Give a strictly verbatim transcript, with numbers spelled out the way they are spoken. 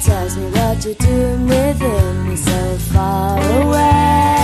tells me what you're doing within me so far away.